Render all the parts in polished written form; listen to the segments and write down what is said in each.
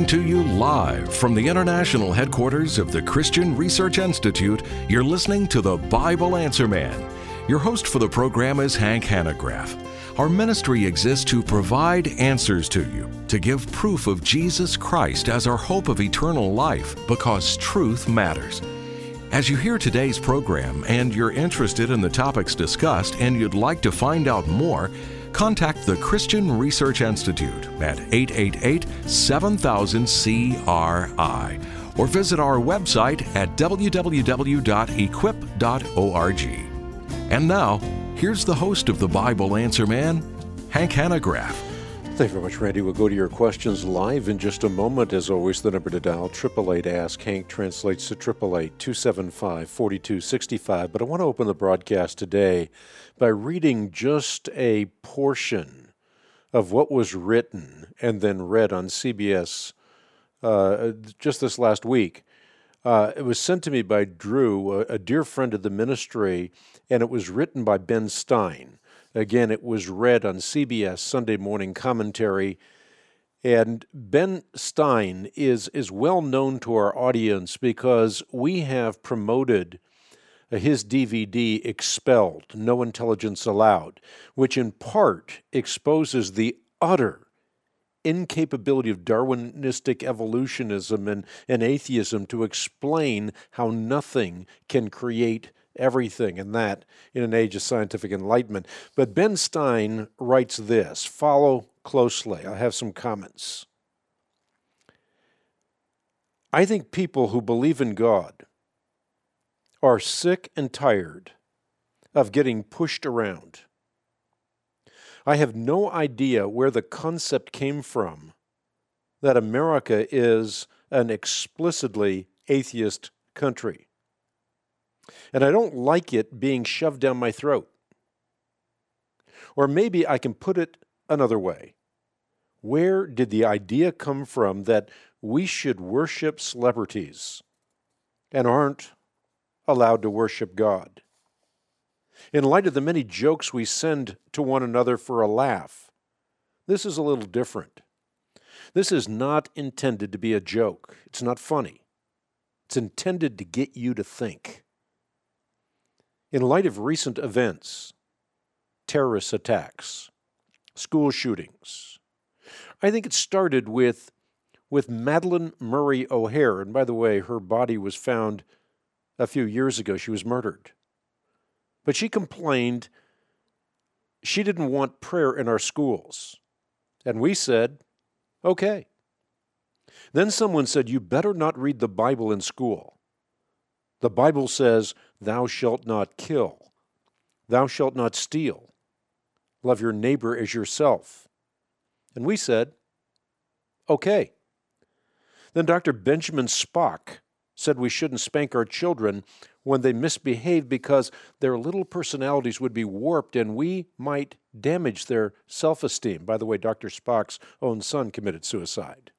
to you live from the international headquarters of the Christian Research Institute. You're listening to the Bible Answer Man. Your host for the program is Hank Hanegraaff. Our ministry exists to provide answers to you, to give proof of Jesus Christ as our hope of eternal life, because truth matters. As you hear today's program and you're interested in the topics discussed and you'd like to find out more, contact the Christian Research Institute at 888-7000-CRI or visit our website at www.equip.org. And now, here's the host of the Bible Answer Man, Hank Hanegraaff. Thank you very much, Randy. We'll go to your questions live in just a moment. As always, the number to dial, 888-ASK-HANK, translates to 888-275-4265. But I want to open the broadcast today by reading just a portion of what was written and then read on CBS just this last week. It was sent to me by Drew, a dear friend of the ministry, and it was written by Ben Stein. Again, it was read on CBS Sunday Morning Commentary, and Ben Stein is well known to our audience because we have promoted his DVD, Expelled, No Intelligence Allowed, which in part exposes the utter incapability of Darwinistic evolutionism and atheism to explain how nothing can create everything, and that in an age of scientific enlightenment. But Ben Stein writes this. Follow closely. I have some comments. I think people who believe in God are sick and tired of getting pushed around. I have no idea where the concept came from that America is an explicitly atheist country. And I don't like it being shoved down my throat. Or maybe I can put it another way. Where did the idea come from that we should worship celebrities and aren't allowed to worship God? In light of the many jokes we send to one another for a laugh, this is a little different. This is not intended to be a joke. It's not funny. It's intended to get you to think. In light of recent events, terrorist attacks, school shootings, I think it started with Madeleine Murray O'Hair. And by the way, her body was found a few years ago. She was murdered. But she complained she didn't want prayer in our schools. And we said, okay. Then someone said, you better not read the Bible in school. The Bible says, thou shalt not kill. Thou shalt not steal. Love your neighbor as yourself. And we said, okay. Then Dr. Benjamin Spock said we shouldn't spank our children when they misbehave because their little personalities would be warped and we might damage their self-esteem. By the way, Dr. Spock's own son committed suicide.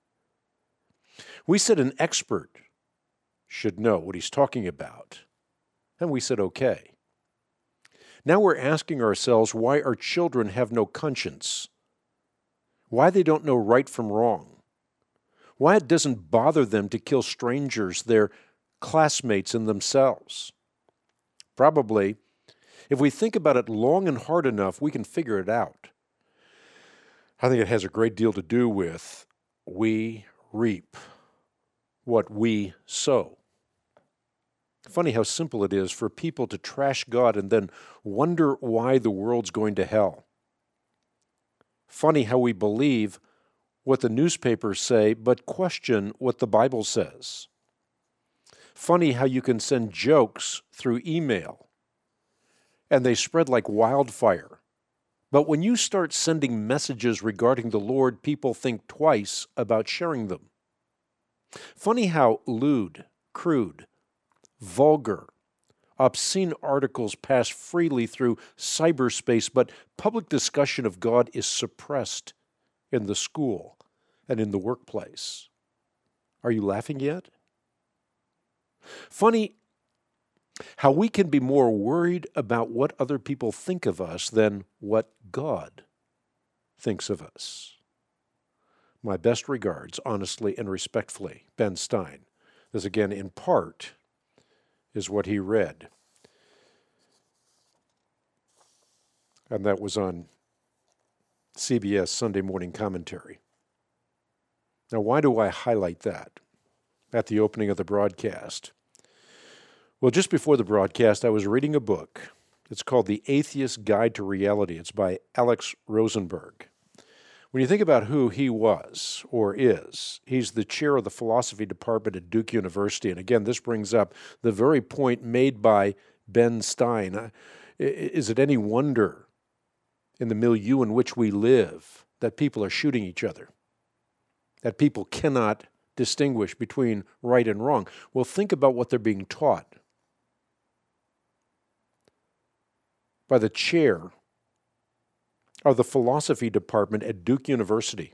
We said an expert should know what he's talking about. And we said, okay. Now we're asking ourselves why our children have no conscience, why they don't know right from wrong, why it doesn't bother them to kill strangers, their classmates, and themselves. Probably, if we think about it long and hard enough, we can figure it out. I think it has a great deal to do with we reap what we sow. Funny how simple it is for people to trash God and then wonder why the world's going to hell. Funny how we believe what the newspapers say, but question what the Bible says. Funny how you can send jokes through email, and they spread like wildfire. But when you start sending messages regarding the Lord, people think twice about sharing them. Funny how lewd, crude, vulgar, obscene articles pass freely through cyberspace, but public discussion of God is suppressed in the school and in the workplace. Are you laughing yet? Funny how we can be more worried about what other people think of us than what God thinks of us. My best regards, honestly and respectfully, Ben Stein. This, again, in part, is what he read. And that was on CBS Sunday Morning Commentary. Now, why do I highlight that at the opening of the broadcast? Well, just before the broadcast, I was reading a book. It's called The Atheist's Guide to Reality. It's by Alex Rosenberg. When you think about who he was or is, he's the chair of the philosophy department at Duke University. And again, this brings up the very point made by Ben Stein. Is it any wonder in the milieu in which we live that people are shooting each other? That people cannot distinguish between right and wrong? Well, think about what they're being taught by the chair of the philosophy department at Duke University.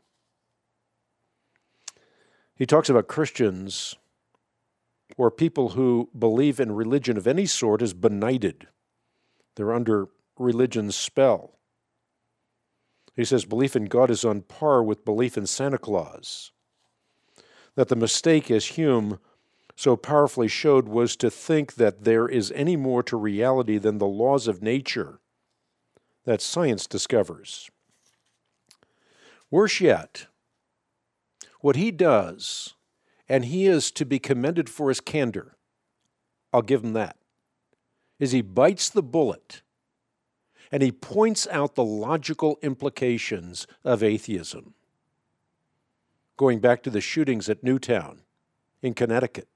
He talks about Christians or people who believe in religion of any sort as benighted. They're under religion's spell. He says belief in God is on par with belief in Santa Claus. That the mistake, as Hume so powerfully showed, was to think that there is any more to reality than the laws of nature that science discovers. Worse yet, what he does, and he is to be commended for his candor, I'll give him that, is he bites the bullet and he points out the logical implications of atheism. Going back to the shootings at Newtown in Connecticut.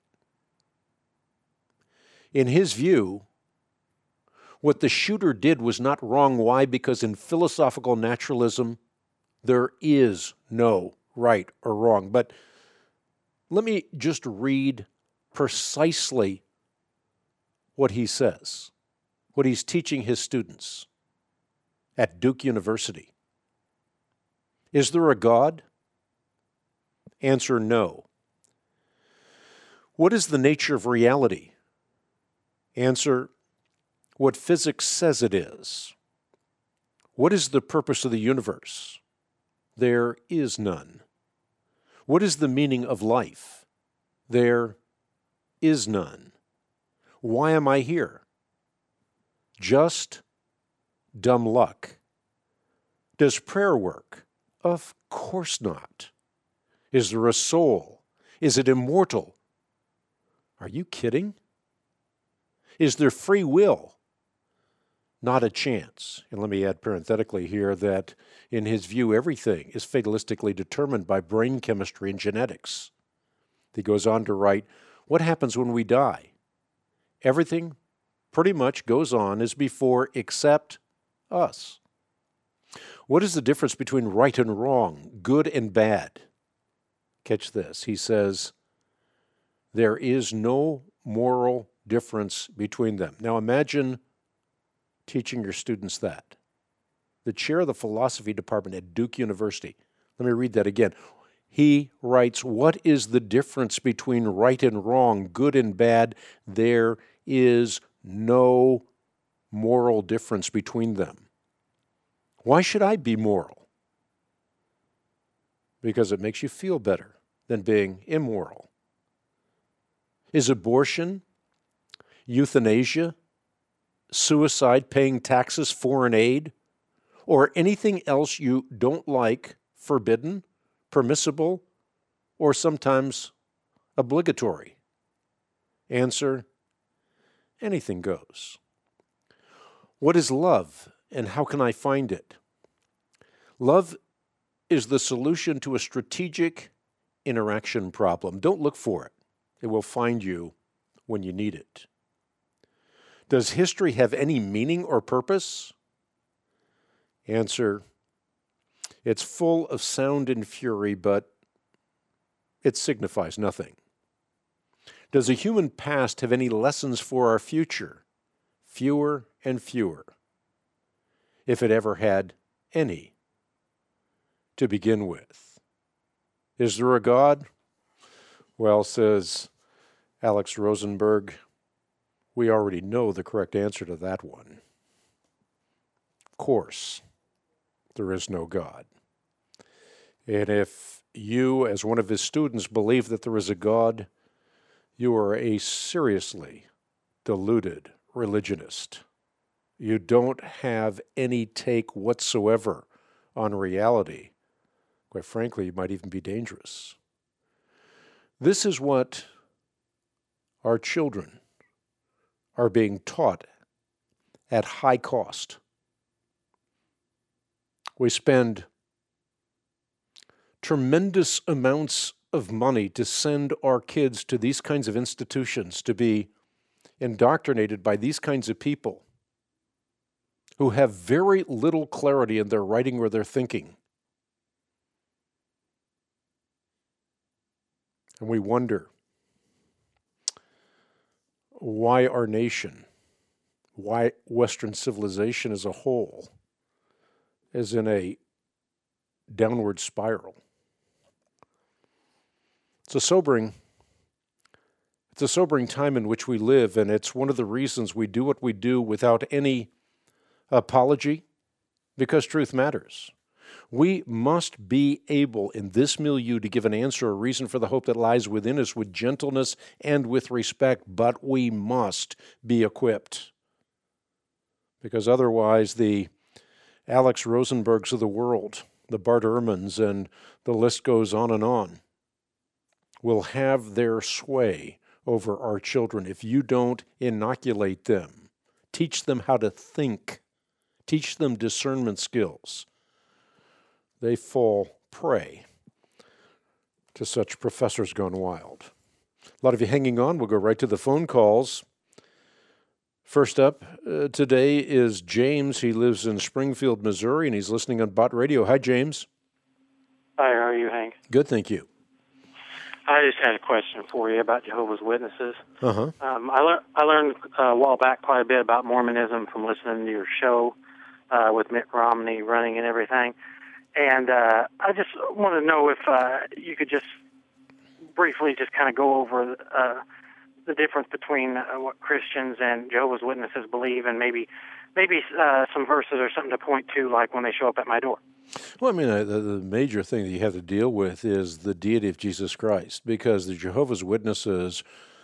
In his view, what the shooter did was not wrong. Why? Because in philosophical naturalism, there is no right or wrong. But let me just read precisely what he says, what he's teaching his students at Duke University. Is there a God? Answer, no. What is the nature of reality? Answer, what physics says it is. What is the purpose of the universe? There is none. What is the meaning of life? There is none. Why am I here? Just dumb luck. Does prayer work? Of course not. Is there a soul? Is it immortal? Are you kidding? Is there free will? Not a chance. And let me add parenthetically here that in his view, everything is fatalistically determined by brain chemistry and genetics. He goes on to write, what happens when we die? Everything pretty much goes on as before except us. What is the difference between right and wrong, good and bad? Catch this. He says, there is no moral difference between them. Now imagine teaching your students that. The chair of the philosophy department at Duke University. Let me read that again. He writes, what is the difference between right and wrong, good and bad? There is no moral difference between them. Why should I be moral? Because it makes you feel better than being immoral. Is abortion, euthanasia, suicide, paying taxes, foreign aid, or anything else you don't like forbidden, permissible, or sometimes obligatory? Answer, anything goes. What is love, and how can I find it? Love is the solution to a strategic interaction problem. Don't look for it. It will find you when you need it. Does history have any meaning or purpose? Answer, it's full of sound and fury, but it signifies nothing. Does the human past have any lessons for our future? Fewer and fewer, if it ever had any to begin with. Is there a God? Well, says Alex Rosenberg, we already know the correct answer to that one. Of course, there is no God. And if you, as one of his students, believe that there is a God, you are a seriously deluded religionist. You don't have any take whatsoever on reality. Quite frankly, you might even be dangerous. This is what our children are being taught at high cost. We spend tremendous amounts of money to send our kids to these kinds of institutions to be indoctrinated by these kinds of people who have very little clarity in their writing or their thinking. And we wonder why our nation, why Western civilization as a whole is in a downward spiral. It's a sobering time in which we live, and it's one of the reasons we do what we do without any apology, because truth matters. We must be able in this milieu to give an answer, a reason for the hope that lies within us with gentleness and with respect, but we must be equipped. Because otherwise the Alex Rosenbergs of the world, the Bart Ehrmans, and the list goes on, will have their sway over our children if you don't inoculate them, teach them how to think, teach them discernment skills. They fall prey to such professors gone wild. A lot of you hanging on. We'll go right to the phone calls. First up today is James. He lives in Springfield, Missouri, and he's listening on Bott Radio. Hi, James. Hi, how are you, Hank? Good, thank you. I just had a question for you about Jehovah's Witnesses. Uh-huh. I learned a while back quite a bit about Mormonism from listening to your show with Mitt Romney running and everything. And I just want to know if you could just briefly just kind of go over the difference between what Christians and Jehovah's Witnesses believe, and maybe some verses or something to point to, like when they show up at my door. Well, I mean, the major thing that you have to deal with is the deity of Jesus Christ, because the Jehovah's Witnesses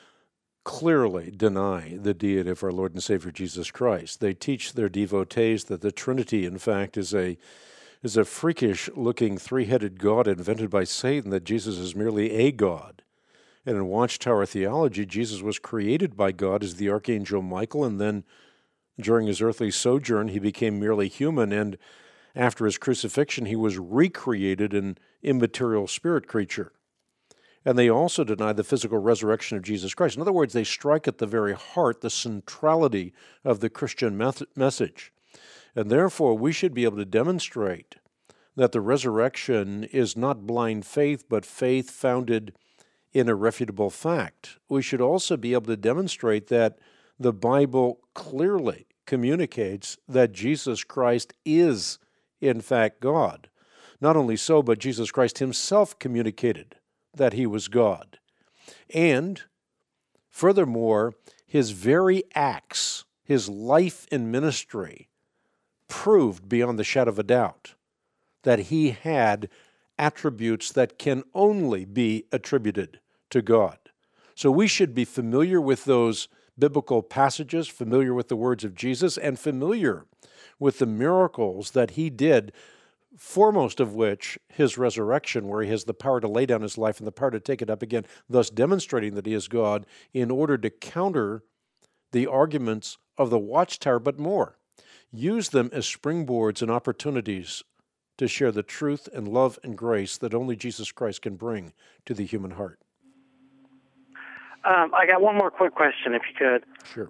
clearly deny the deity of our Lord and Savior Jesus Christ. They teach their devotees that the Trinity, in fact, is a freakish-looking three-headed God invented by Satan, that Jesus is merely a God. And in Watchtower theology, Jesus was created by God as the Archangel Michael, and then during his earthly sojourn, he became merely human, and after his crucifixion, he was recreated an immaterial spirit creature. And they also deny the physical resurrection of Jesus Christ. In other words, they strike at the very heart, the centrality of the Christian message. And therefore, we should be able to demonstrate that the resurrection is not blind faith, but faith founded in irrefutable fact. We should also be able to demonstrate that the Bible clearly communicates that Jesus Christ is, in fact, God. Not only so, but Jesus Christ himself communicated that he was God. And furthermore, his very acts, his life and ministry, proved beyond the shadow of a doubt that he had attributes that can only be attributed to God. So we should be familiar with those biblical passages, familiar with the words of Jesus, and familiar with the miracles that he did, foremost of which his resurrection, where he has the power to lay down his life and the power to take it up again, thus demonstrating that he is God, in order to counter the arguments of the Watchtower, but more. Use them as springboards and opportunities to share the truth and love and grace that only Jesus Christ can bring to the human heart. I got one more quick question, if you could. Sure.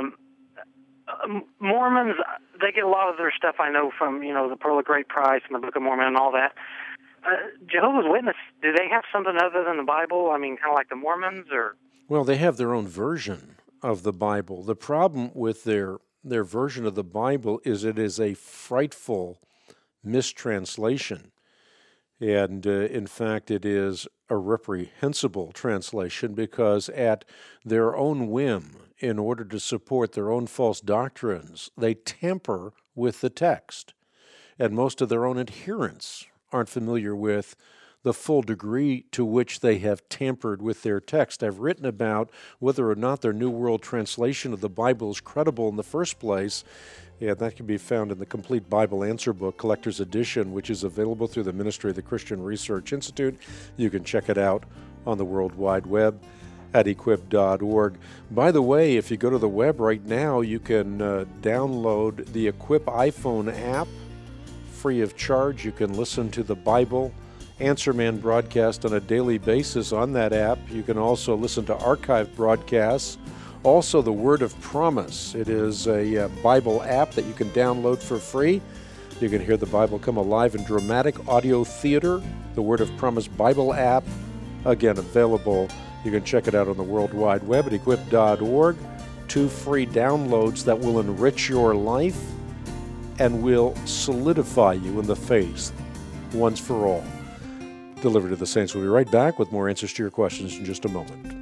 Mormons, they get a lot of their stuff, I know, from, the Pearl of Great Price and the Book of Mormon and all that. Jehovah's Witness, do they have something other than the Bible? I mean, kind of like the Mormons, or? Well, they have their own version of the Bible. The problem with their version of the Bible is it is a frightful mistranslation. And in fact, it is a reprehensible translation, because at their own whim, in order to support their own false doctrines, they tamper with the text. And most of their own adherents aren't familiar with the full degree to which they have tampered with their text. I've written about whether or not their New World Translation of the Bible is credible in the first place. Yeah, that can be found in the Complete Bible Answer Book, Collector's Edition, which is available through the Ministry of the Christian Research Institute. You can check it out on the World Wide Web at equip.org. By the way, if you go to the web right now, you can download the Equip iPhone app free of charge. You can listen to the Bible Answer Man broadcast on a daily basis on that app. You can also listen to archived broadcasts. Also, the Word of Promise. It is a Bible app that you can download for free. You can hear the Bible come alive in dramatic audio theater. The Word of Promise Bible app, again, available. You can check it out on the World Wide Web at equip.org. 2 free downloads that will enrich your life and will solidify you in the faith once for all. Delivered to the Saints. We'll be right back with more answers to your questions in just a moment.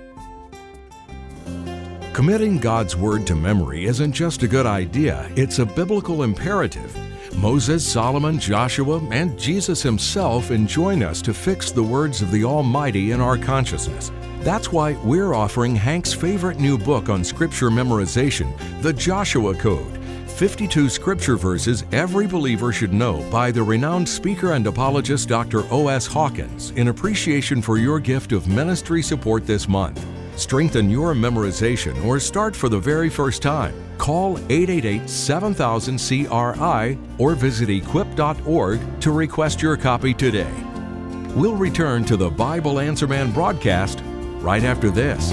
Committing God's Word to memory isn't just a good idea, it's a biblical imperative. Moses, Solomon, Joshua, and Jesus himself enjoin us to fix the words of the Almighty in our consciousness. That's why we're offering Hank's favorite new book on Scripture memorization, The Joshua Code. 52 Scripture verses every believer should know by the renowned speaker and apologist Dr. O.S. Hawkins in appreciation for your gift of ministry support this month. Strengthen your memorization or start for the very first time. Call 888-7000-CRI or visit equip.org to request your copy today. We'll return to the Bible Answer Man broadcast right after this.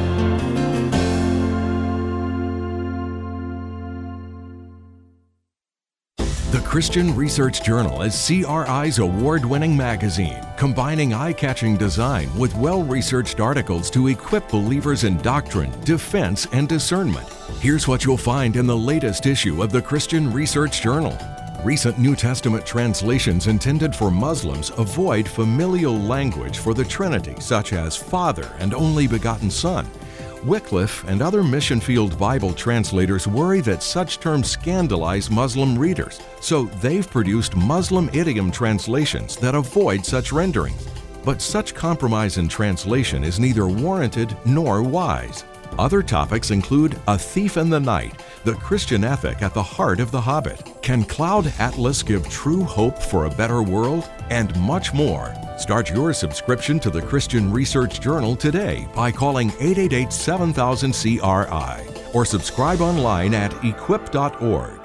The Christian Research Journal is CRI's award-winning magazine, combining eye-catching design with well-researched articles to equip believers in doctrine, defense, and discernment. Here's what you'll find in the latest issue of the Christian Research Journal. Recent New Testament translations intended for Muslims avoid familial language for the Trinity, such as Father and Only Begotten Son. Wycliffe and other mission field Bible translators worry that such terms scandalize Muslim readers, so they've produced Muslim idiom translations that avoid such renderings. But such compromise in translation is neither warranted nor wise. Other topics include A Thief in the Night, the Christian ethic at the heart of The Hobbit, Can Cloud Atlas give true hope for a better world, and much more. Start your subscription to the Christian Research Journal today by calling 888-7000-CRI or subscribe online at equip.org.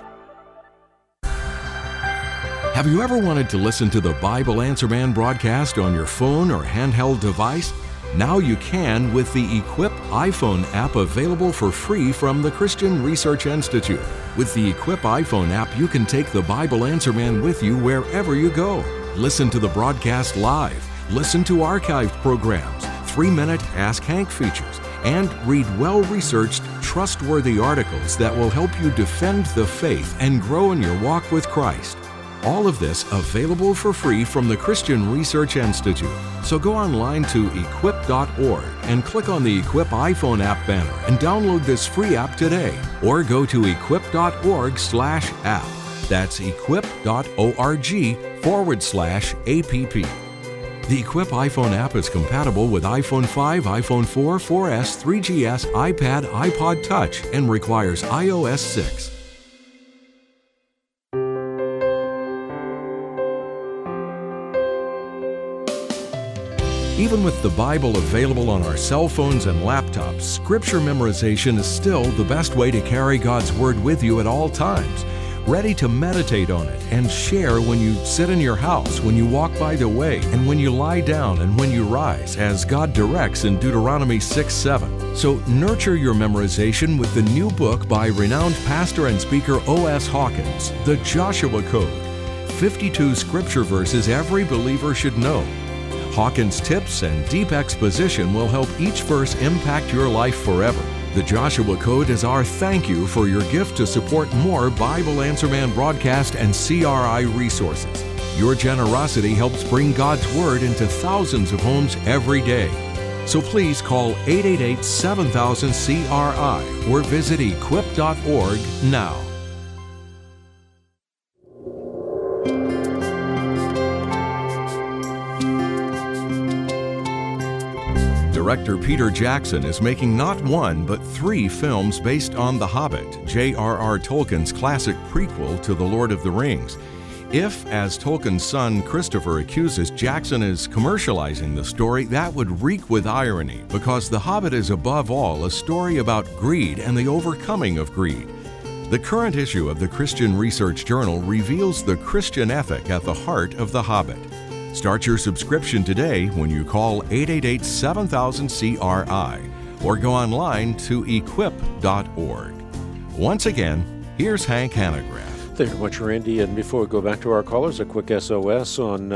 Have you ever wanted to listen to the Bible Answer Man broadcast on your phone or handheld device? Now you can with the Equip iPhone app available for free from the Christian Research Institute. With the Equip iPhone app, you can take the Bible Answer Man with you wherever you go. Listen to the broadcast live, listen to archived programs, 3-minute Ask Hank features, and read well-researched, trustworthy articles that will help you defend the faith and grow in your walk with Christ. All of this available for free from the Christian Research Institute. So go online to equip.org and click on the Equip iPhone app banner and download this free app today. Or go to equip.org/app. That's equip.org/app. The Equip iPhone app is compatible with iPhone 5, iPhone 4, 4S, 3GS, iPad, iPod Touch, and requires iOS 6. Even with the Bible available on our cell phones and laptops, Scripture memorization is still the best way to carry God's Word with you at all times, ready to meditate on it and share when you sit in your house, when you walk by the way, and when you lie down and when you rise, as God directs in Deuteronomy 6:7. So nurture your memorization with the new book by renowned pastor and speaker O.S. Hawkins, The Joshua Code, 52 Scripture verses every believer should know. Hawkins' tips and deep exposition will help each verse impact your life forever. The Joshua Code is our thank you for your gift to support more Bible Answer Man broadcast and CRI resources. Your generosity helps bring God's Word into thousands of homes every day. So please call 888-7000-CRI or visit equip.org now. director Peter Jackson is making not one, but 3 films based on The Hobbit, J.R.R. Tolkien's classic prequel to The Lord of the Rings. If, as Tolkien's son Christopher accuses, Jackson is commercializing the story, that would reek with irony, because The Hobbit is above all a story about greed and the overcoming of greed. The current issue of the Christian Research Journal reveals the Christian ethic at the heart of The Hobbit. Start your subscription today when you call 888-7000-CRI or go online to equip.org. Once again, here's Hank Hanegraaff. Thank you very much, Randy. And before we go back to our callers, a quick SOS on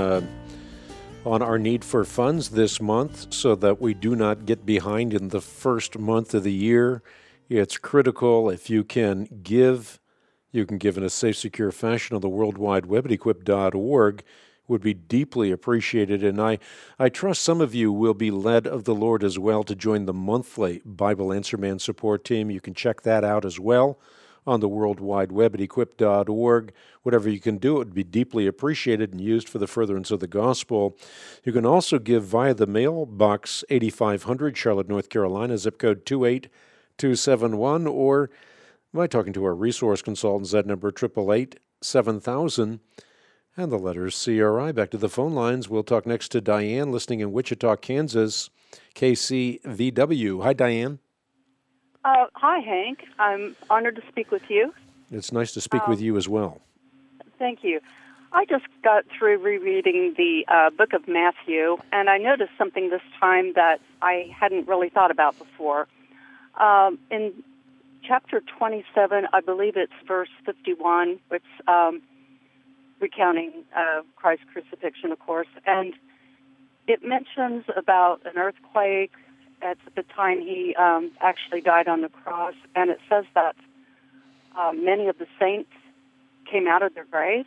our need for funds this month so that we do not get behind in the first month of the year. It's critical. If you can give in a safe, secure fashion on the World Wide Web at equip.org. Would be deeply appreciated. And I trust some of you will be led of the Lord as well to join the monthly Bible Answer Man support team. You can check that out as well on the World Wide Web at equip.org. Whatever you can do, it would be deeply appreciated and used for the furtherance of the gospel. You can also give via the mailbox 8500 Charlotte, North Carolina, zip code 28271, or by talking to our resource consultants, that number 888-7000, and the letters CRI. Back to the phone lines. We'll talk next to Diane, listening in Wichita, Kansas, KCVW. Hi, Diane. Hi, Hank. I'm honored to speak with you. It's nice to speak with you as well. Thank you. I just got through rereading the book of Matthew, and I noticed something this time that I hadn't really thought about before. In chapter 27, I believe it's verse 51, which recounting Christ's crucifixion, of course, and it mentions about an earthquake at the time he actually died on the cross, and it says that many of the saints came out of their graves.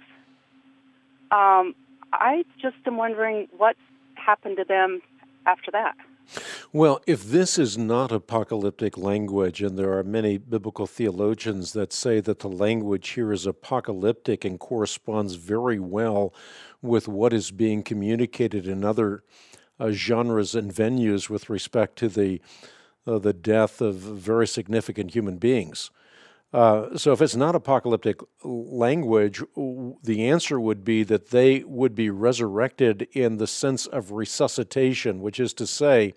I just am wondering what happened to them after that. Well, if this is not apocalyptic language, and there are many biblical theologians that say that the language here is apocalyptic and corresponds very well with what is being communicated in other genres and venues with respect to the death of very significant human beings. So if it's not apocalyptic language, the answer would be that they would be resurrected in the sense of resuscitation, which is to say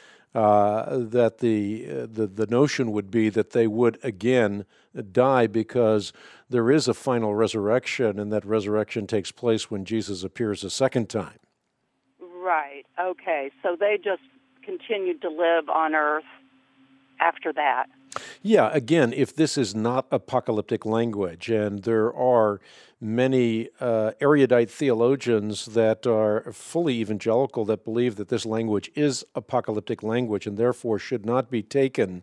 that the notion would be that they would again die because there is a final resurrection, and that resurrection takes place when Jesus appears a second time. Right. Okay. So they just continued to live on earth after that. Yeah, again, if this is not apocalyptic language, and there are many erudite theologians that are fully evangelical that believe that this language is apocalyptic language and therefore should not be taken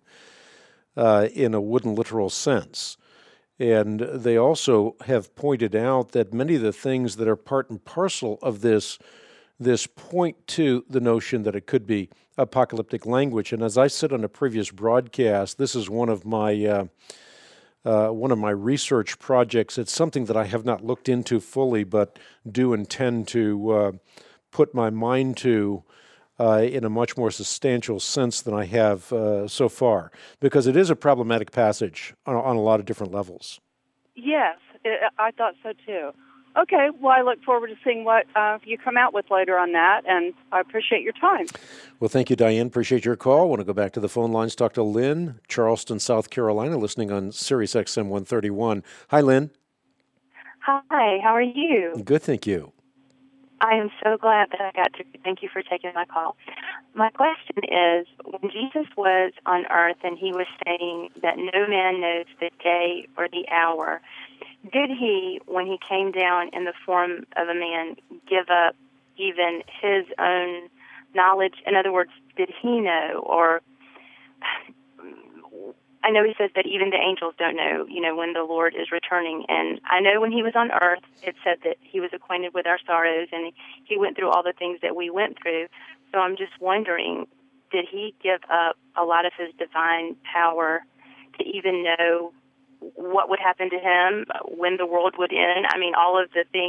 in a wooden literal sense. And they also have pointed out that many of the things that are part and parcel of this point to the notion that it could be apocalyptic language. And as I said on a previous broadcast, this is one of my research projects. It's something that I have not looked into fully, but do intend to put my mind to in a much more substantial sense than I have so far, because it is a problematic passage on a lot of different levels. Yes, I thought so too. Okay, well, I look forward to seeing what you come out with later on that, and I appreciate your time. Well, thank you, Diane. Appreciate your call. I want to go back to the phone lines, talk to Lynn, Charleston, South Carolina, listening on Sirius XM 131. Hi, Lynn. Hi, how are you? Good, thank you. I am so glad that I got to. Thank you for taking my call. My question is, when Jesus was on earth and he was saying that no man knows the day or the hour, did he, when he came down in the form of a man, give up even his own knowledge? In other words, did he know? Or I know he says that even the angels don't know, when the Lord is returning. And I know when he was on earth, it said that he was acquainted with our sorrows and he went through all the things that we went through. So I'm just wondering, did he give up a lot of his divine power to even know what would happen to him, when the world would end? I mean, all of the things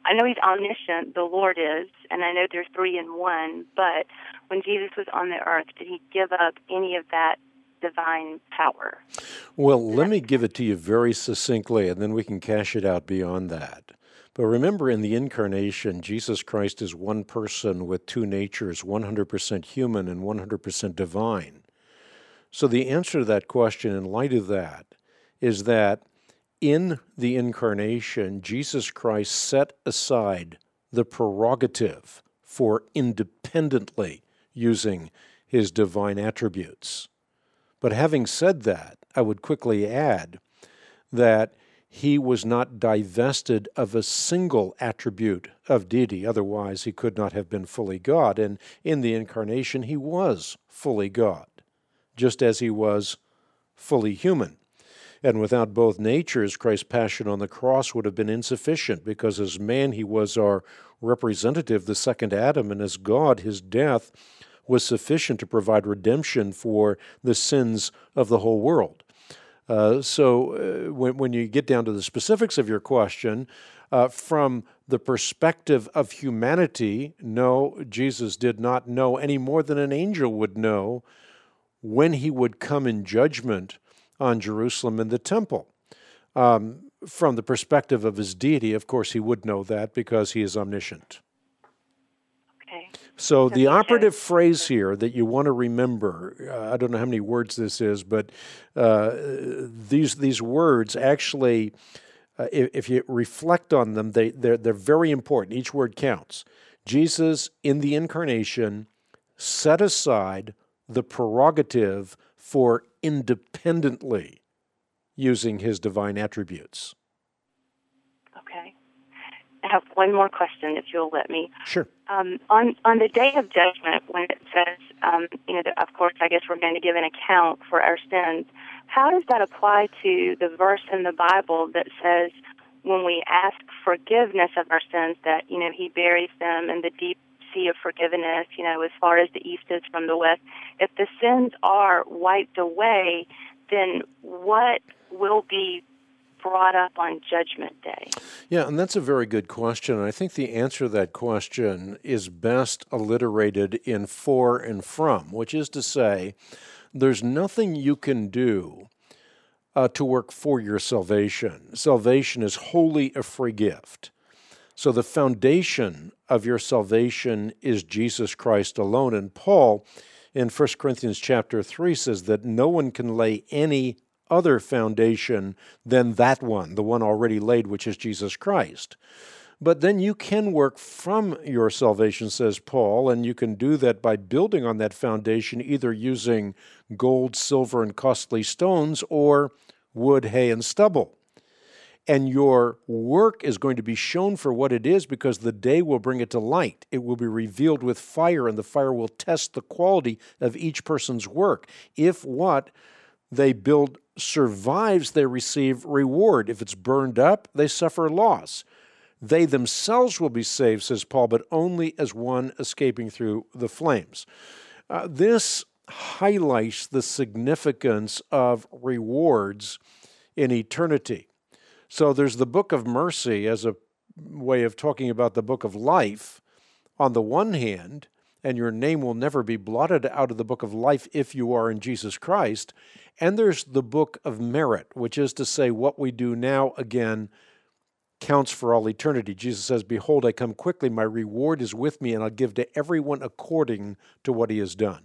I know he's omniscient, the Lord is, and I know there's three in one, but when Jesus was on the earth, did he give up any of that divine power? Well, let me give it to you very succinctly, and then we can cash it out beyond that. But remember, in the incarnation, Jesus Christ is one person with two natures, 100% human and 100% divine. So the answer to that question in light of that is that in the incarnation, Jesus Christ set aside the prerogative for independently using his divine attributes. But having said that, I would quickly add that he was not divested of a single attribute of deity. Otherwise, he could not have been fully God. And in the incarnation, he was fully God, just as he was fully human. And without both natures, Christ's passion on the cross would have been insufficient, because as man, he was our representative, the second Adam, and as God, his death was sufficient to provide redemption for the sins of the whole world. So when you get down to the specifics of your question, from the perspective of humanity, no, Jesus did not know any more than an angel would know when he would come in judgment on Jerusalem and the temple. From the perspective of his deity, of course, he would know that because he is omniscient. Okay. So the operative phrase here that you want to remember, I don't know how many words this is, but these words actually, if you reflect on them, they're very important. Each word counts. Jesus, in the incarnation, set aside the prerogative for independently using his divine attributes. Okay. I have one more question, if you'll let me. Sure. On the day of judgment, when it says, of course, I guess we're going to give an account for our sins, how does that apply to the verse in the Bible that says when we ask forgiveness of our sins, that, he buries them in the deep sea of forgiveness, as far as the east is from the west? If the sins are wiped away, then what will be brought up on Judgment Day? Yeah, and that's a very good question. And I think the answer to that question is best alliterated in for and from, which is to say, there's nothing you can do to work for your salvation. Salvation is wholly a free gift. So the foundation of your salvation is Jesus Christ alone. And Paul, in 1 Corinthians chapter 3, says that no one can lay any other foundation than that one, the one already laid, which is Jesus Christ. But then you can work from your salvation, says Paul, and you can do that by building on that foundation, either using gold, silver, and costly stones, or wood, hay, and stubble. And your work is going to be shown for what it is, because the day will bring it to light. It will be revealed with fire, and the fire will test the quality of each person's work. If what they build survives, they receive reward. If it's burned up, they suffer loss. They themselves will be saved, says Paul, but only as one escaping through the flames. This highlights the significance of rewards in eternity. So there's the book of mercy as a way of talking about the book of life on the one hand, and your name will never be blotted out of the book of life if you are in Jesus Christ. And there's the book of merit, which is to say what we do now, again, counts for all eternity. Jesus says, "Behold, I come quickly, my reward is with me, and I'll give to everyone according to what he has done."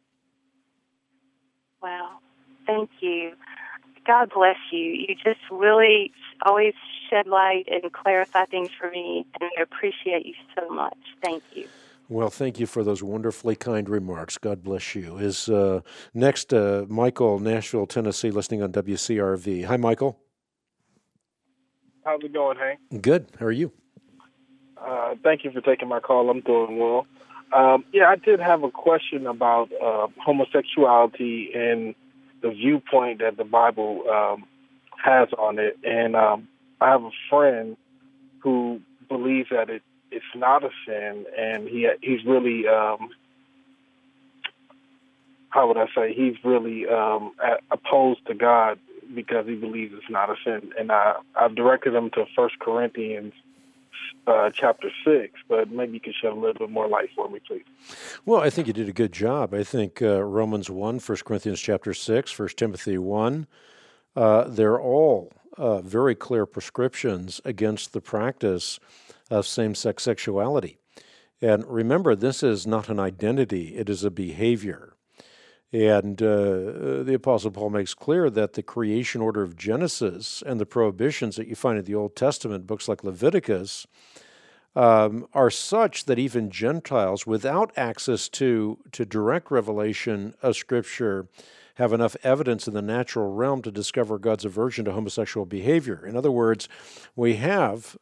Wow. Thank you. God bless you. You just really always shed light and clarify things for me, and I appreciate you so much. Thank you. Well, thank you for those wonderfully kind remarks. God bless you. Is next Michael, Nashville, Tennessee, listening on WCRV. Hi, Michael. How's it going, Hank? Good. How are you? Thank you for taking my call. I'm doing well. I did have a question about homosexuality and the viewpoint that the Bible has on it. And I have a friend who believes that it's not a sin, and he's really, he's really opposed to God because he believes it's not a sin. And I've directed him to 1 Corinthians chapter 6, but maybe you could shed a little bit more light for me, please. Well, I think you did a good job. I think Romans 1, 1 Corinthians chapter 6, 1 Timothy 1, they're all very clear prescriptions against the practice of same-sex sexuality. And remember, this is not an identity, it is a behavior. And the Apostle Paul makes clear that the creation order of Genesis and the prohibitions that you find in the Old Testament, books like Leviticus, are such that even Gentiles, without access to direct revelation of Scripture, have enough evidence in the natural realm to discover God's aversion to homosexual behavior. In other words, we have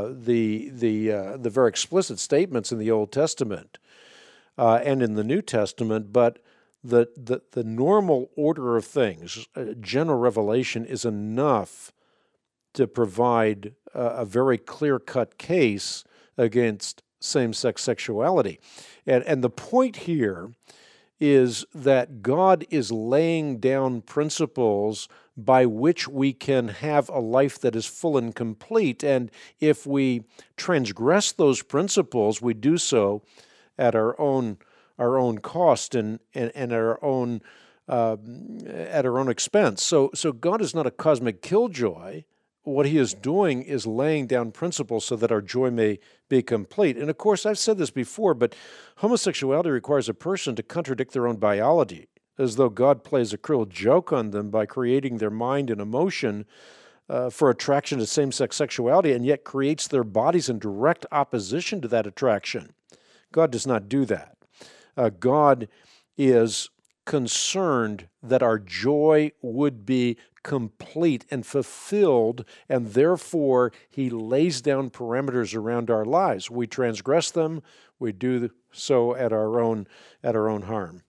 the very explicit statements in the Old Testament and in the New Testament, but the normal order of things, general revelation, is enough to provide a very clear-cut case against same-sex sexuality. And the point here is that God is laying down principles by which we can have a life that is full and complete. And if we transgress those principles, we do so at our own cost and at our own expense. So God is not a cosmic killjoy. What he is doing is laying down principles so that our joy may be complete. And of course, I've said this before, but homosexuality requires a person to contradict their own biology, as though God plays a cruel joke on them by creating their mind and emotion for attraction to same-sex sexuality, and yet creates their bodies in direct opposition to that attraction. God does not do that. God is concerned that our joy would be complete and fulfilled, and therefore he lays down parameters around our lives. We transgress them, we do so at our own harm.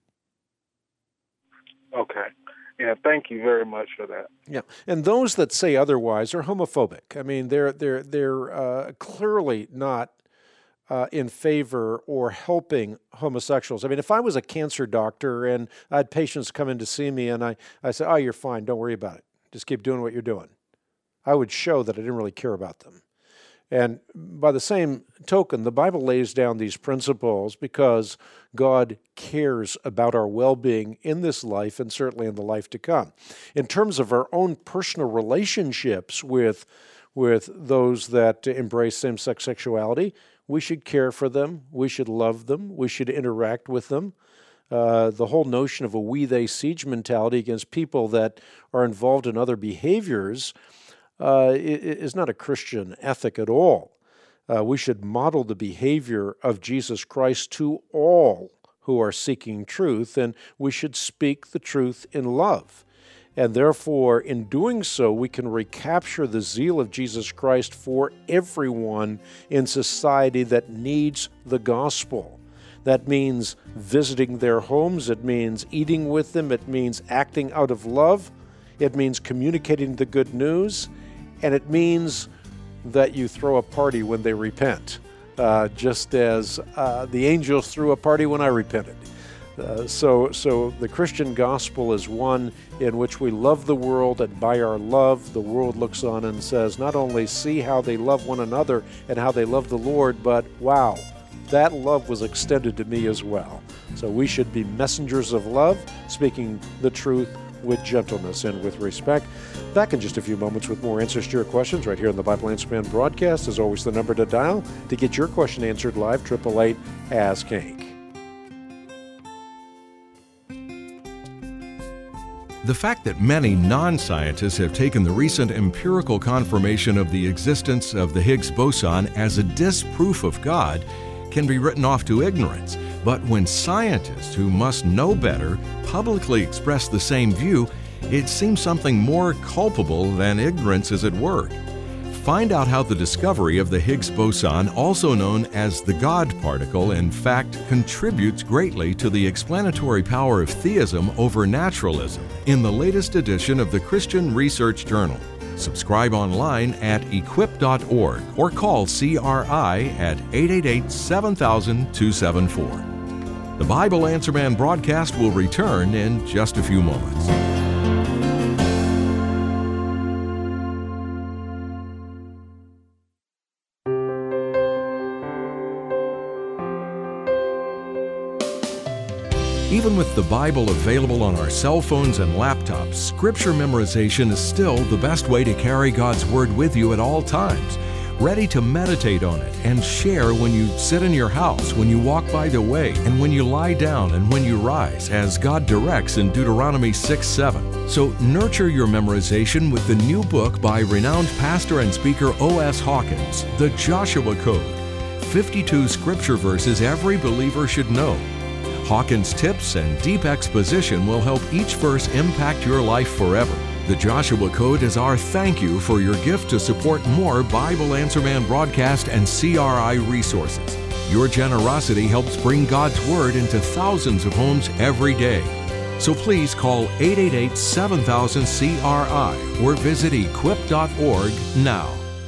Okay. Yeah, thank you very much for that. Yeah, and those that say otherwise are homophobic. I mean, they're clearly not in favor or helping homosexuals. I mean, if I was a cancer doctor and I had patients come in to see me and I said, "Oh, you're fine, don't worry about it. Just keep doing what you're doing," I would show that I didn't really care about them. And by the same token, the Bible lays down these principles because God cares about our well-being in this life and certainly in the life to come. In terms of our own personal relationships with those that embrace same-sex sexuality, we should care for them, we should love them, we should interact with them. The whole notion of a we-they siege mentality against people that are involved in other behaviors is not a Christian ethic at all. We should model the behavior of Jesus Christ to all who are seeking truth, and we should speak the truth in love. And therefore, in doing so, we can recapture the zeal of Jesus Christ for everyone in society that needs the gospel. That means visiting their homes, it means eating with them, it means acting out of love, it means communicating the good news, and it means that you throw a party when they repent, just as the angels threw a party when I repented. So the Christian gospel is one in which we love the world, and by our love, the world looks on and says, not only see how they love one another and how they love the Lord, but wow, that love was extended to me as well. So we should be messengers of love, speaking the truth with gentleness and with respect. Back in just a few moments with more answers to your questions right here on the Bible Answer Man broadcast. As always, the number to dial to get your question answered live, 888-ASK-HANK. The fact that many non-scientists have taken the recent empirical confirmation of the existence of the Higgs boson as a disproof of God can be written off to ignorance. But when scientists who must know better publicly express the same view, it seems something more culpable than ignorance is at work. Find out how the discovery of the Higgs boson, also known as the God particle, in fact contributes greatly to the explanatory power of theism over naturalism in the latest edition of the Christian Research Journal. Subscribe online at equip.org or call CRI at 888-7000-274. The Bible Answer Man broadcast will return in just a few moments. Even with the Bible available on our cell phones and laptops, Scripture memorization is still the best way to carry God's Word with you at all times, ready to meditate on it and share when you sit in your house, when you walk by the way, and when you lie down and when you rise, as God directs in Deuteronomy 6:7. So nurture your memorization with the new book by renowned pastor and speaker O.S. Hawkins, The Joshua Code, 52 Scripture verses every believer should know. Hawkins' tips and deep exposition will help each verse impact your life forever. The Joshua Code is our thank you for your gift to support more Bible Answer Man broadcast and CRI resources. Your generosity helps bring God's Word into thousands of homes every day. So please call 888-7000-CRI or visit equip.org now.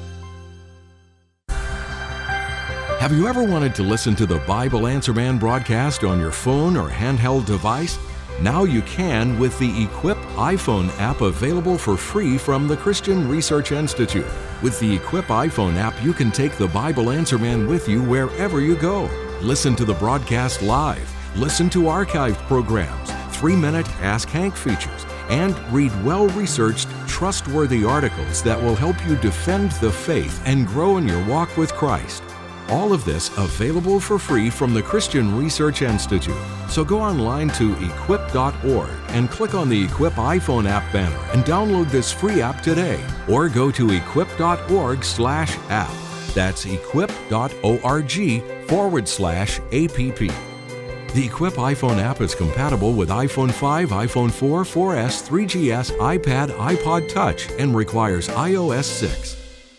Have you ever wanted to listen to the Bible Answer Man broadcast on your phone or handheld device? Now you can with the Equip iPhone app, available for free from the Christian Research Institute. With the Equip iPhone app, you can take the Bible Answer Man with you wherever you go. Listen to the broadcast live, listen to archived programs, 3-minute Ask Hank features, and read well-researched, trustworthy articles that will help you defend the faith and grow in your walk with Christ. All of this available for free from the Christian Research Institute. So go online to equip.org and click on the Equip iPhone app banner and download this free app today. Or go to equip.org/app. That's equip.org/app. The Equip iPhone app is compatible with iPhone 5, iPhone 4, 4S, 3GS, iPad, iPod Touch, and requires iOS 6.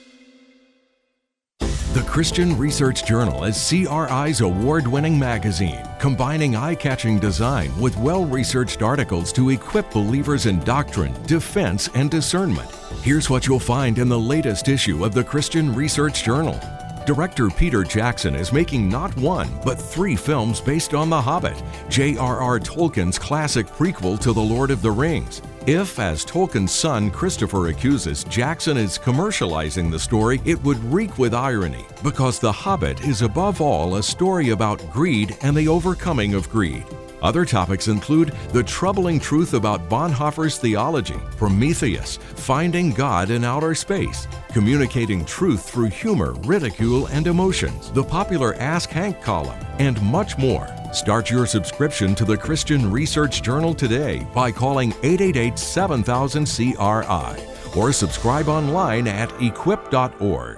The Christian Research Journal is CRI's award-winning magazine, combining eye-catching design with well-researched articles to equip believers in doctrine, defense, and discernment. Here's what you'll find in the latest issue of the Christian Research Journal. Director Peter Jackson is making not one, but 3 films based on The Hobbit, J.R.R. Tolkien's classic prequel to The Lord of the Rings. If, as Tolkien's son Christopher accuses, Jackson is commercializing the story, it would reek with irony, because The Hobbit is above all a story about greed and the overcoming of greed. Other topics include the troubling truth about Bonhoeffer's theology, Prometheus, finding God in outer space, communicating truth through humor, ridicule, and emotions, the popular Ask Hank column, and much more. Start your subscription to the Christian Research Journal today by calling 888-7000-CRI or subscribe online at equip.org.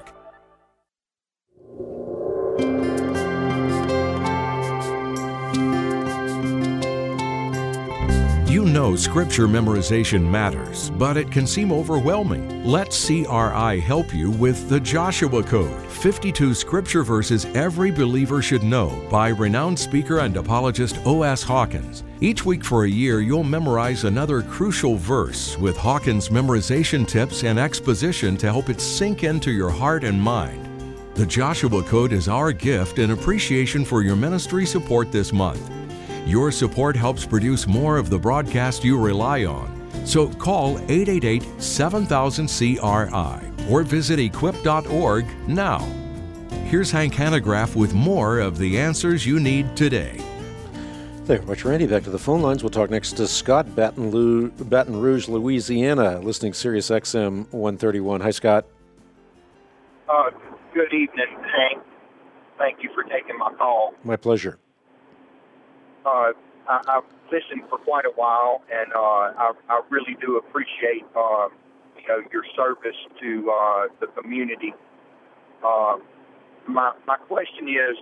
You know Scripture memorization matters, but it can seem overwhelming. Let CRI help you with the Joshua Code, 52 Scripture verses every believer should know, by renowned speaker and apologist O.S. Hawkins. Each week for a year, you'll memorize another crucial verse with Hawkins' memorization tips and exposition to help it sink into your heart and mind. The Joshua Code is our gift in appreciation for your ministry support this month. Your support helps produce more of the broadcast you rely on. So call 888-7000-CRI or visit equip.org now. Here's Hank Hanegraaff with more of the answers you need today. Thank you very much, Randy. Back to the phone lines. We'll talk next to Scott, Baton Rouge, Louisiana, listening to Sirius XM 131. Hi, Scott. Good evening, Hank. Thank you for taking my call. My pleasure. I've listened for quite a while, and I really do appreciate your service to the community. My question is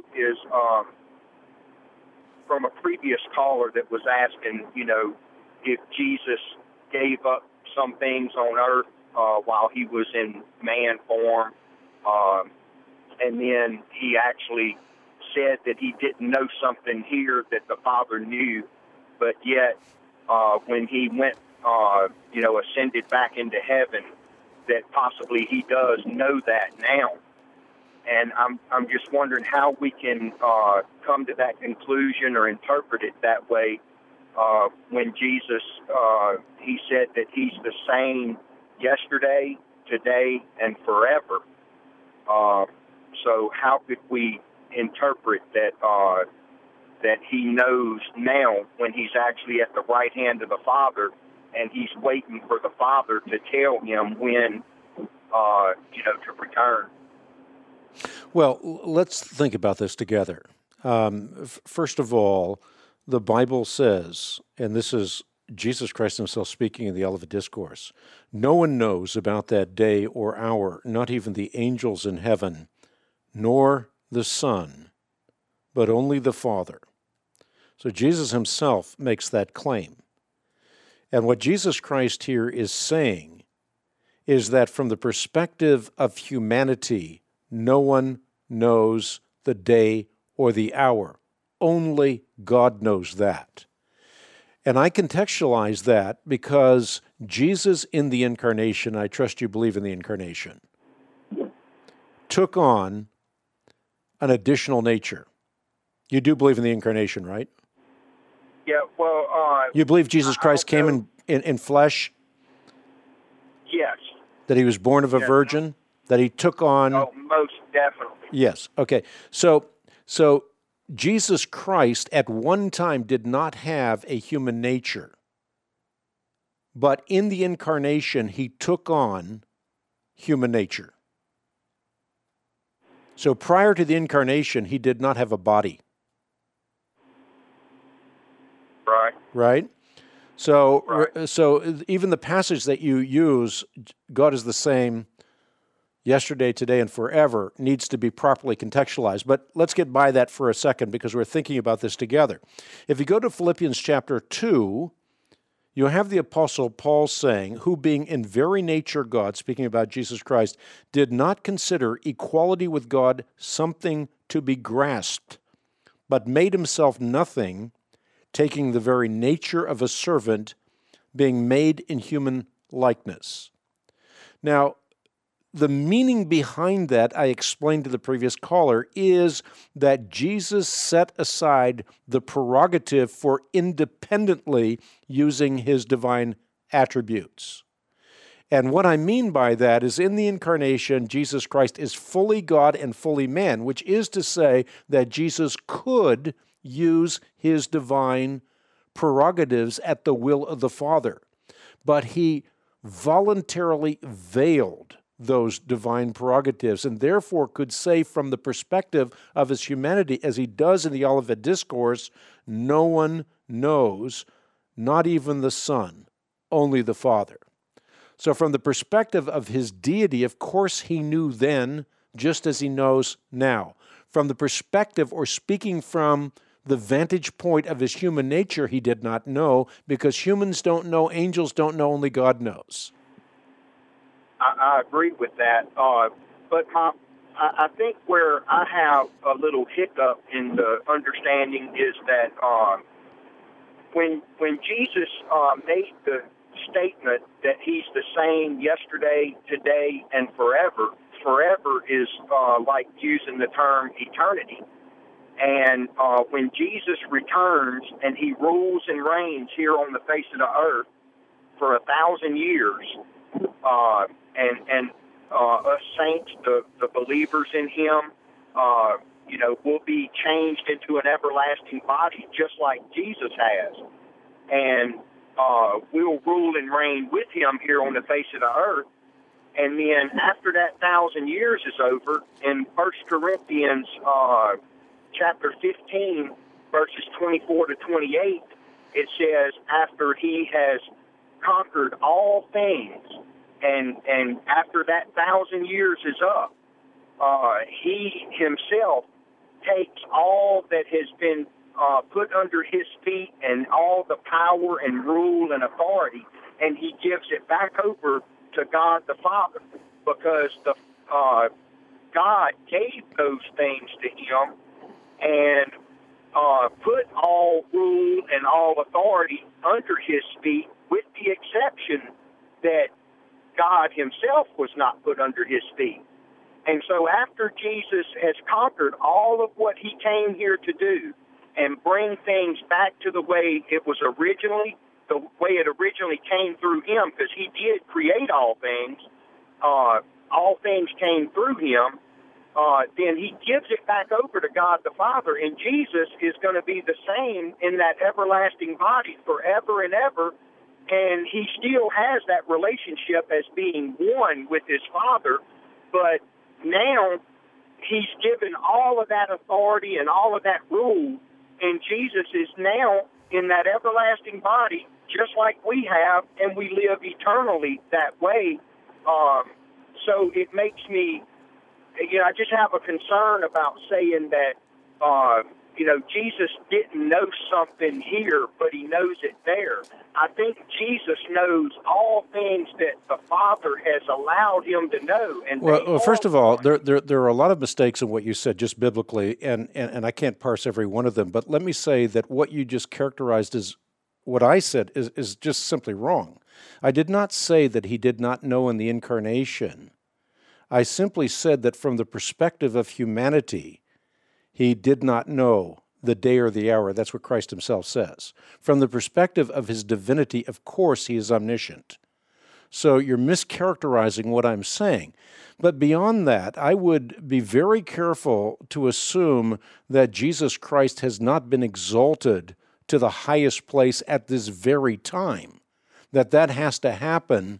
from a previous caller that was asking, if Jesus gave up some things on earth while he was in man form, and then he actually said that he didn't know something here that the Father knew, but yet when he went, ascended back into heaven, that possibly he does know that now. And I'm just wondering how we can come to that conclusion or interpret it that way when Jesus, he said that he's the same yesterday, today, and forever. So how could we interpret that that he knows now when he's actually at the right hand of the Father, and he's waiting for the Father to tell him when, to return. Well, let's think about this together. First of all, the Bible says, and this is Jesus Christ himself speaking in the Olivet Discourse, no one knows about that day or hour, not even the angels in heaven, nor the Son, but only the Father. So Jesus himself makes that claim. And what Jesus Christ here is saying is that from the perspective of humanity, no one knows the day or the hour. Only God knows that. And I contextualize that because Jesus in the Incarnation, I trust you believe in the Incarnation, took on an additional nature. You do believe in the Incarnation, right? Yeah, well... you believe Jesus Christ came in flesh? Yes. That he was born of a virgin? That he took on... Oh, most definitely. Yes, okay. So Jesus Christ at one time did not have a human nature, but in the Incarnation, he took on human nature. So prior to the Incarnation, he did not have a body. Right. Right? So even the passage that you use, God is the same yesterday, today, and forever, needs to be properly contextualized. But let's get by that for a second because we're thinking about this together. If you go to Philippians chapter 2, you have the Apostle Paul saying, who being in very nature God, speaking about Jesus Christ, did not consider equality with God something to be grasped, but made himself nothing, taking the very nature of a servant, being made in human likeness. Now, the meaning behind that, I explained to the previous caller, is that Jesus set aside the prerogative for independently using his divine attributes. And what I mean by that is in the Incarnation, Jesus Christ is fully God and fully man, which is to say that Jesus could use his divine prerogatives at the will of the Father. But he voluntarily veiled those divine prerogatives, and therefore could say from the perspective of his humanity, as he does in the Olivet Discourse, no one knows, not even the Son, only the Father. So from the perspective of his deity, of course he knew then, just as he knows now. From the perspective, or speaking from the vantage point of his human nature, he did not know, because humans don't know, angels don't know, only God knows. I agree with that, but I think where I have a little hiccup in the understanding is that when Jesus made the statement that he's the same yesterday, today, and forever is like using the term eternity. And when Jesus returns and he rules and reigns here on the face of the earth for 1,000 years, and us saints, the believers in him, will be changed into an everlasting body just like Jesus has. And we'll rule and reign with him here on the face of the earth. And then after that 1,000 years is over, in 1 Corinthians chapter 15, verses 24 to 28, it says, after he has conquered all things, and after that 1,000 years is up, he himself takes all that has been put under his feet and all the power and rule and authority, and he gives it back over to God the Father, because God gave those things to him and put all rule and all authority under his feet, with the exception that God himself was not put under his feet. And so after Jesus has conquered all of what he came here to do and bring things back to the way it was originally, the way it originally came through him, because he did create all things came through him. then he gives it back over to God the Father, and Jesus is going to be the same in that everlasting body forever and ever, and he still has that relationship as being one with his Father, but now he's given all of that authority and all of that rule, and Jesus is now in that everlasting body just like we have, and we live eternally that way. So it makes me, I just have a concern about saying that, Jesus didn't know something here, but he knows it there. I think Jesus knows all things that the Father has allowed him to know. And well, first of all, there are a lot of mistakes in what you said just biblically, and I can't parse every one of them, but let me say that what you just characterized as what I said is just simply wrong. I did not say that he did not know in the incarnation. I simply said that from the perspective of humanity, he did not know the day or the hour. That's what Christ himself says. From the perspective of his divinity, of course, he is omniscient. So you're mischaracterizing what I'm saying. But beyond that, I would be very careful to assume that Jesus Christ has not been exalted to the highest place at this very time, that has to happen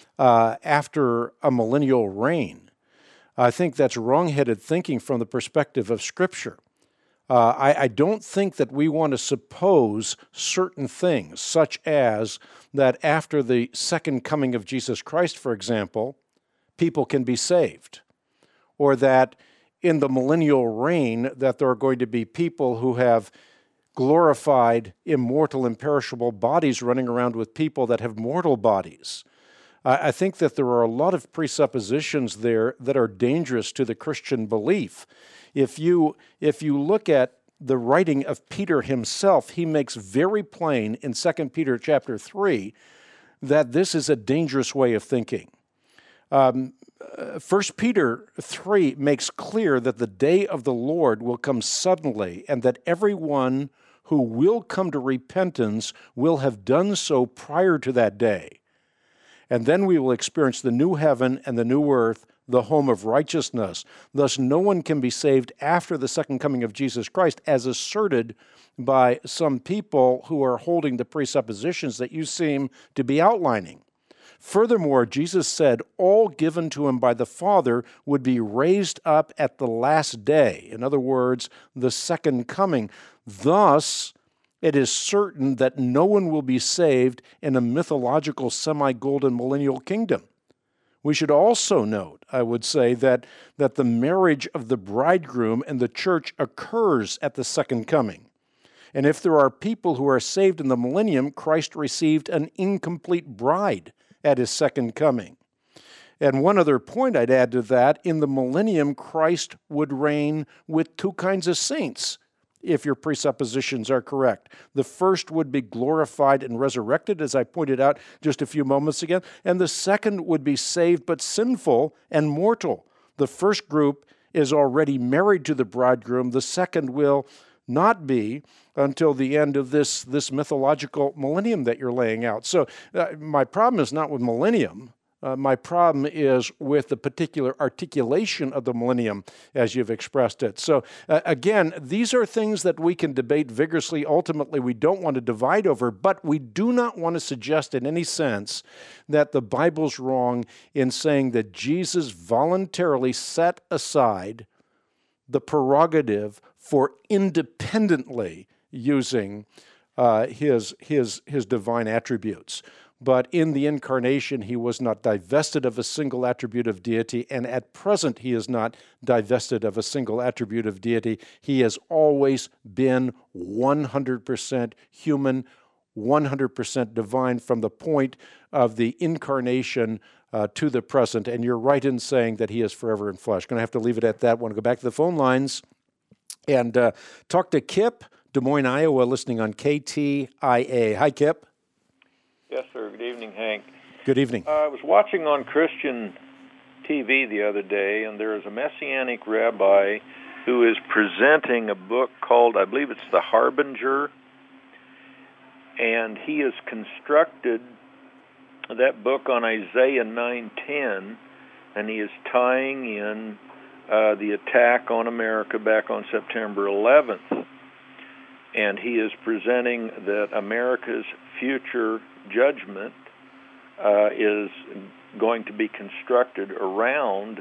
after a millennial reign. I think that's wrong-headed thinking from the perspective of Scripture. I don't think that we want to suppose certain things, such as that after the second coming of Jesus Christ, for example, people can be saved, or that in the millennial reign that there are going to be people who have glorified, immortal, imperishable bodies running around with people that have mortal bodies. I think that there are a lot of presuppositions there that are dangerous to the Christian belief. If you look at the writing of Peter himself, he makes very plain in 2 Peter chapter 3 that this is a dangerous way of thinking. 1 Peter 3 makes clear that the day of the Lord will come suddenly, and that everyone who will come to repentance will have done so prior to that day. And then we will experience the new heaven and the new earth, the home of righteousness. Thus, no one can be saved after the second coming of Jesus Christ, as asserted by some people who are holding the presuppositions that you seem to be outlining. Furthermore, Jesus said all given to him by the Father would be raised up at the last day. In other words, the second coming. Thus, it is certain that no one will be saved in a mythological semi-golden millennial kingdom. We should also note, I would say, that the marriage of the bridegroom and the church occurs at the second coming. And if there are people who are saved in the millennium, Christ received an incomplete bride at his second coming. And one other point I'd add to that, in the millennium, Christ would reign with two kinds of saints, if your presuppositions are correct. The first would be glorified and resurrected, as I pointed out just a few moments ago, and the second would be saved but sinful and mortal. The first group is already married to the bridegroom. The second will not be until the end of this mythological millennium that you're laying out. So my problem is not with millennium. My problem is with the particular articulation of the millennium as you've expressed it. So again, these are things that we can debate vigorously. Ultimately, we don't want to divide over, but we do not want to suggest in any sense that the Bible's wrong in saying that Jesus voluntarily set aside the prerogative for independently using his divine attributes. But in the incarnation, he was not divested of a single attribute of deity, and at present he is not divested of a single attribute of deity. He has always been 100% human, 100% divine from the point of the incarnation to the present. And you're right in saying that he is forever in flesh. Going to have to leave it at that. I want to go back to the phone lines and talk to Kip, Des Moines, Iowa, listening on KTIA. Hi, Kip. Yes, sir. Good evening, Hank. Good evening. I was watching on Christian TV the other day, and there is a Messianic rabbi who is presenting a book called, I believe it's The Harbinger, and he has constructed that book on Isaiah 9:10, and he is tying in the attack on America back on September 11th. And he is presenting that America's future judgment is going to be constructed around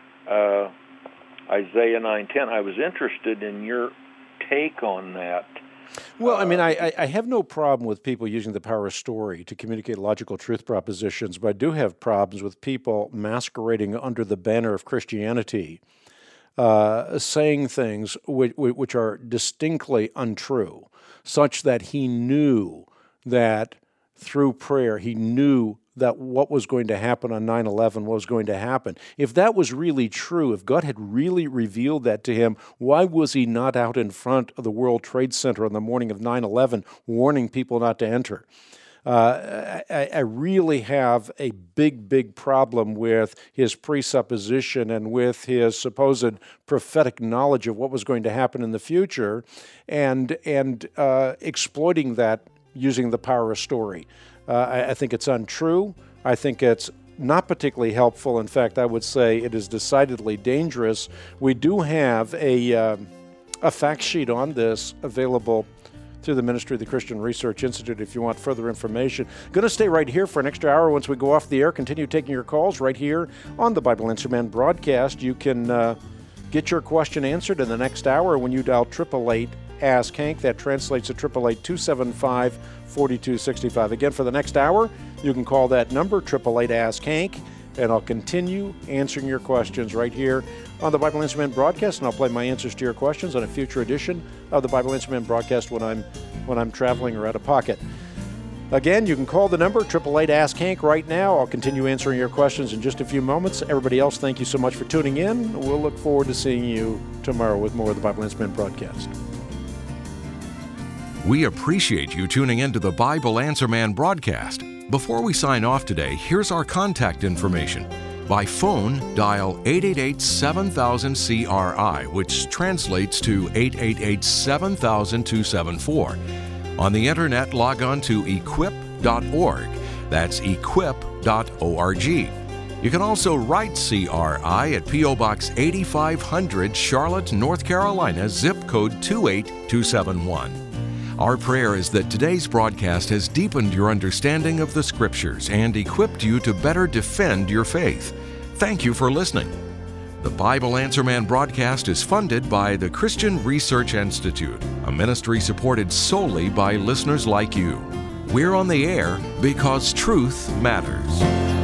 Isaiah 9:10. I was interested in your take on that. Well, I mean, I have no problem with people using the power of story to communicate logical truth propositions, but I do have problems with people masquerading under the banner of Christianity, saying things which are distinctly untrue, such that he knew that through prayer, he knew that what was going to happen on 9/11 was going to happen. If that was really true, if God had really revealed that to him, why was he not out in front of the World Trade Center on the morning of 9/11 warning people not to enter? I really have a big problem with his presupposition and with his supposed prophetic knowledge of what was going to happen in the future, and exploiting that using the power of story. I think it's untrue. I think it's not particularly helpful. In fact, I would say it is decidedly dangerous. We do have a fact sheet on this available through the Ministry of the Christian Research Institute if you want further information. Going to stay right here for an extra hour once we go off the air. Continue taking your calls right here on the Bible Answer Man broadcast. You can get your question answered in the next hour when you dial 888-ASK-HANK. That translates to 888-275-4265. Again, for the next hour, you can call that number, 888-ASK-HANK, and I'll continue answering your questions right here on the Bible Answer Man broadcast, and I'll play my answers to your questions on a future edition of the Bible Answer Man broadcast when I'm traveling or out of pocket. Again, you can call the number, 888-ASK-HANK, right now. I'll continue answering your questions in just a few moments. Everybody else, thank you so much for tuning in. We'll look forward to seeing you tomorrow with more of the Bible Answer Man broadcast. We appreciate you tuning in to the Bible Answer Man broadcast. Before we sign off today, here's our contact information. By phone, dial 888-7000-CRI, which translates to 888-7000-274. On the internet, log on to equip.org. That's equip.org. You can also write CRI at P.O. Box 8500, Charlotte, North Carolina, zip code 28271. Our prayer is that today's broadcast has deepened your understanding of the Scriptures and equipped you to better defend your faith. Thank you for listening. The Bible Answer Man broadcast is funded by the Christian Research Institute, a ministry supported solely by listeners like you. We're on the air because truth matters.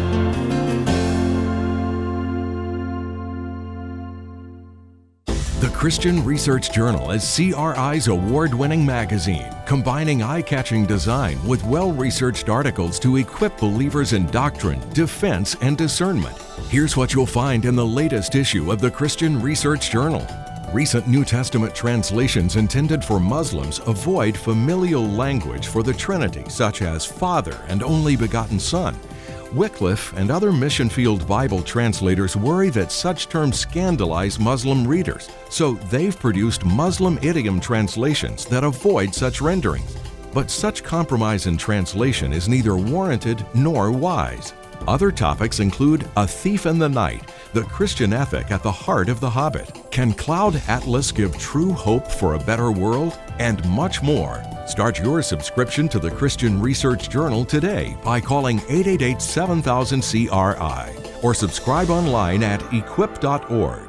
The Christian Research Journal is CRI's award-winning magazine, combining eye-catching design with well-researched articles to equip believers in doctrine, defense, and discernment. Here's what you'll find in the latest issue of the Christian Research Journal. Recent New Testament translations intended for Muslims avoid familial language for the Trinity, such as Father and Only Begotten Son. Wycliffe and other mission field Bible translators worry that such terms scandalize Muslim readers, so they've produced Muslim idiom translations that avoid such renderings. But such compromise in translation is neither warranted nor wise. Other topics include A Thief in the Night, the Christian ethic at the heart of The Hobbit, Can Cloud Atlas give true hope for a better world? And much more. Start your subscription to the Christian Research Journal today by calling 888-7000-CRI or subscribe online at equip.org.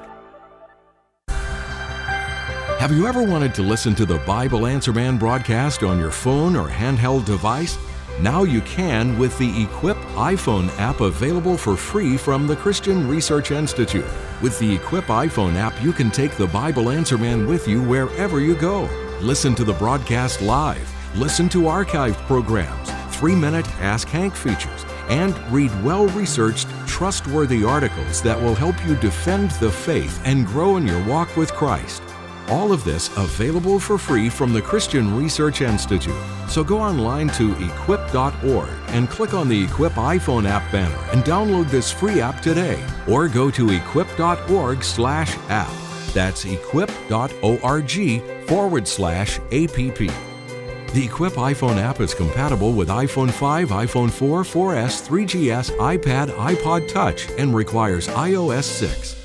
Have you ever wanted to listen to the Bible Answer Man broadcast on your phone or handheld device? Now you can with the Equip iPhone app available for free from the Christian Research Institute. With the Equip iPhone app, you can take the Bible Answer Man with you wherever you go. Listen to the broadcast live, listen to archived programs, 3-minute Ask Hank features, and read well-researched, trustworthy articles that will help you defend the faith and grow in your walk with Christ. All of this available for free from the Christian Research Institute. So go online to equip.org and click on the Equip iPhone app banner and download this free app today. Or go to equip.org/app. That's equip.org/app. The Equip iPhone app is compatible with iPhone 5, iPhone 4, 4S, 3GS, iPad, iPod Touch, and requires iOS 6.